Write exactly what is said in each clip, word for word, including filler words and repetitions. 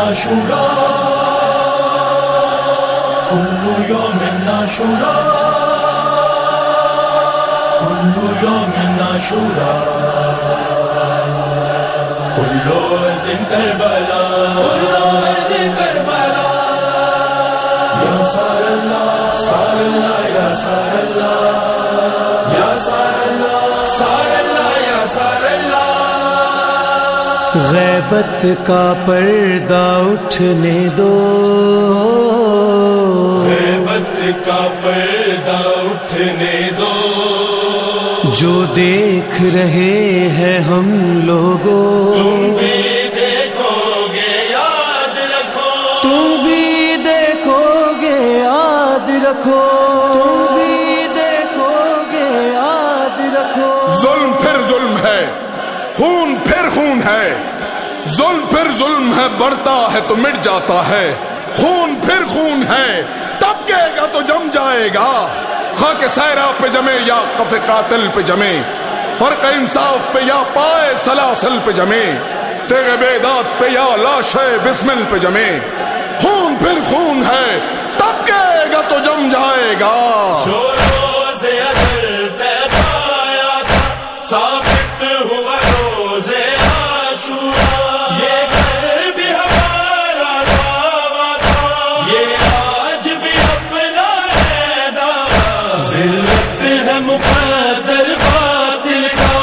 عاشورا كل يوم عاشورا كل يوم عاشورا كل أرض كربلاء كل أرض كربلاء يا سار الله سار الله يا سار الله يا سار الله سار الله يا سار الله. غیبت کا پردہ اٹھنے دو، غیبت کا پردہ اٹھنے دو، جو دیکھ رہے ہیں ہم لوگوں. تم بھی دیکھو گے یاد رکھو، تم بھی دیکھو گے یاد رکھو، تم بھی دیکھو گے یاد رکھو. ظلم پھر ظلم ہے، خون پھر خون ہے، ظلم پھر ظلم ہے، بڑھتا ہے تو مٹ جاتا ہے. خون پھر خون ہے، ٹپکے گا تو جم جائے گا. خاک صحرا پہ جمے یا قف قاتل پہ جمے، فرق انصاف پہ یا پائے سلاسل پہ جمے، تیغ بیداد پہ یا لاش بسمل پہ جمے. خون پھر خون ہے، ٹپکے گا تو جم جائے گا. جو روز ازل طے پایا تھا ثابت ہوا روز عاشورا. یہ گھر بھی ہمارا دعویٰ تھا، یہ آج بھی اپنا ہے دعویٰ. ذلت ہے مقدر باطل کا،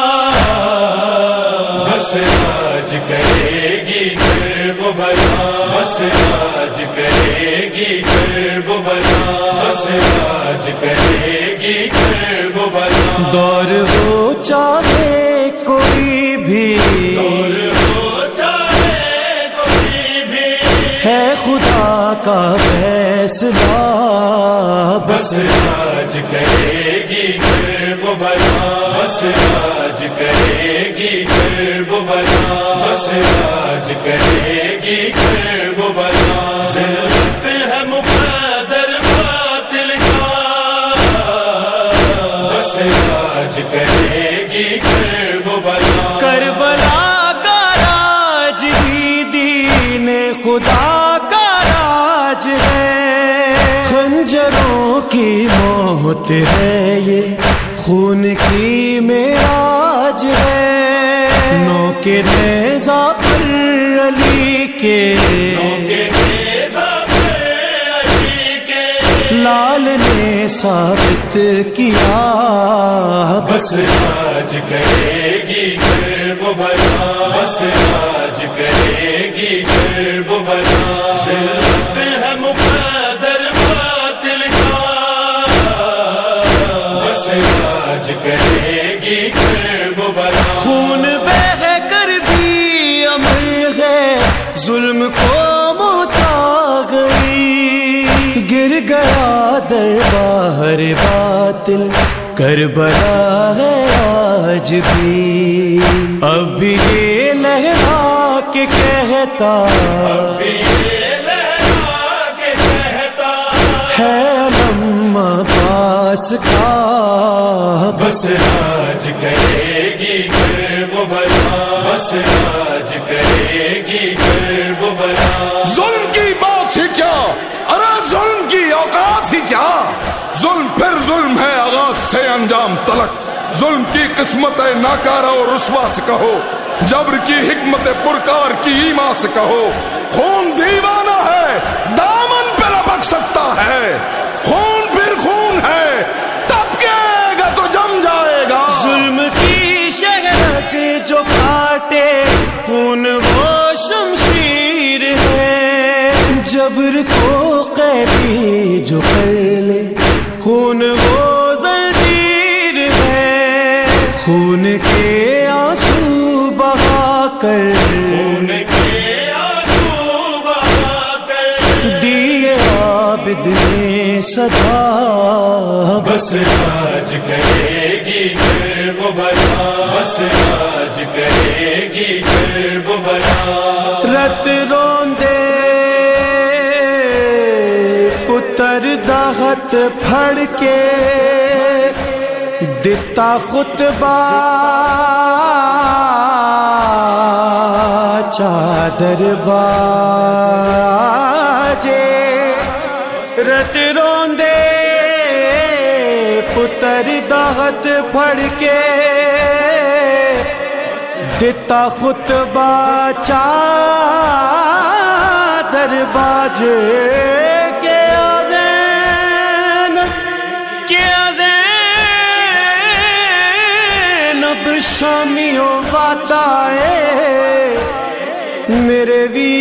بس آج کرے گی کرب و بلا، بس آج کرے گی کرب و بلا، بس آج کرے گی کرب و بلا. دور ہو چاہے کوئی بھی، دور ہو چاہے کوئی بھی، ہے خدا کا فیصلہ. بس آج کرے گی کرب و بلا، بس آج کرے گی کرب و بلا، بس آج کرے گی کرب و بلا. ذلت ہے مقدر باطل کا، بس آج کرے گی کرب و بلا. کربلا کا راج ہی دین خدا کا راج ہے، خنجروں کی موت ہے یہ، خون کی معراج ہے. نو کے نیزہ پر علی کے، لال نے ثابت کیا. بس آج کرے گی کرب و بلا، بس آج کرے گی کرب و بلا. ذلت ہے مقدر باطل کا، بس آج کرے گی کرب و بلا. خون بہہ کر بھی امر ہے، ظلم کو متا گئی. گر گیا دربار باطل، کربلا ہے آج بھی. اب بھی یہ لہرا کے کہتا، اب بھی یہ لہرا کے کہتا ہے علم عباس کا. بس آج کرے گی کرب و بلا، بس آج کرے گی کرب و بلا. ظلم کی بات ہی کیا، ارے ظلم کی اوقات ہی کیا. ظلم پھر ظلم ہے آغاز سے انجام تلک. ظلم کی قسمت ناکارہ اور رسوا سے کہو، جبر کی حکمت پرکار کی ایما سے کہو. خون دیوانہ ہے، دامن پہ لپک سکتا ہے. خون پھر خون ہے، ٹپکے گا تو جم جائے گا. ظلم کی شہرک جو کاٹے، خون وہ شمشیر ہے. جبر کو قیدی جو کر لے، خون وہ زنجیر ہے. خون کے آنسو بہا کر، خون کے آنسو بہا کر، دیے عابد نے صدا. بس آج کرے گی کرب و بلا، بس آج کرے گی کرب و بلا. رت روندے پتر دہت پھڑ کے، دتا خطبہ چادر باجے رت روندے پتر دہت پڑھ کے دیتا خطبہ چادر باجے کے آذین کے آذین اب شامیوں باتائے میرے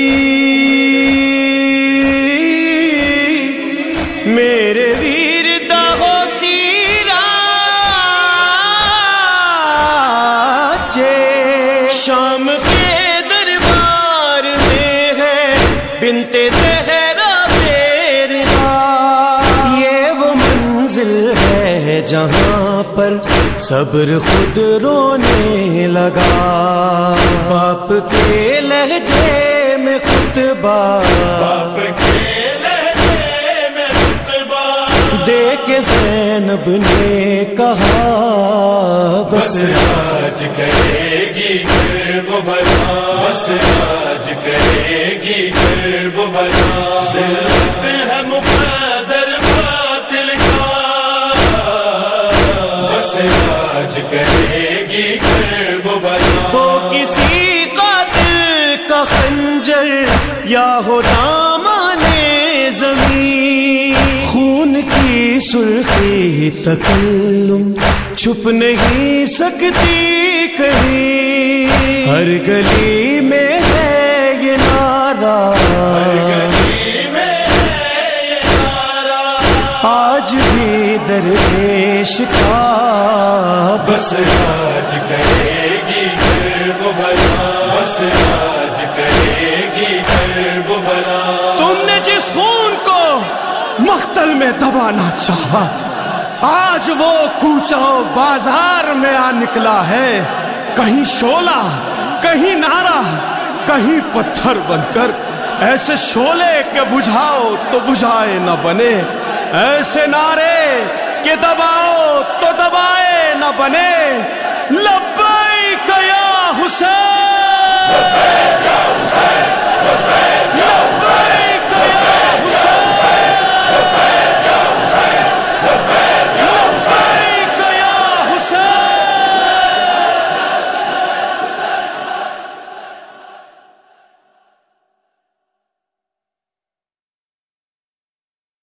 ویر میرے ویر داغو سیراجے شام کے دربار میں ہے بنت زہرا پیرنا یہ وہ منزل ہے جہاں پر صبر خود رونے لگا باپ کے لہجے میں خطبہ باپ کے لہجے میں خطبہ دے کے زینب نے کہا بس آج کرے گی کرب بلا بس آج کرے گی کرب بلا ذلت ہے مقدر باطل کا بس آج کرے گی کرب بلا ہو کسی قاتل کا خنجر یا ہو دامان زمین خون کی سرخی تکلم چھپ نہیں سکتی کہیں ہر گلی میں ہے یہ نعرہ آج بھی درویش کا بس آج کرے گی کرب بلا بس آج کرے گی کرب بلا تم نے جس خون کو مقتل میں دبانا چاہا آج وہ کوچہ بازار میں آ نکلا ہے کہیں شعلہ کہیں نعرہ کہیں پتھر بن کر ایسے شعلے کے بجھاؤ تو بجھائے نہ بنے ایسے نعرے کہ دباؤ تو دبائے نہ بنے لبیک یا حسین لبیک یا حسین لبیک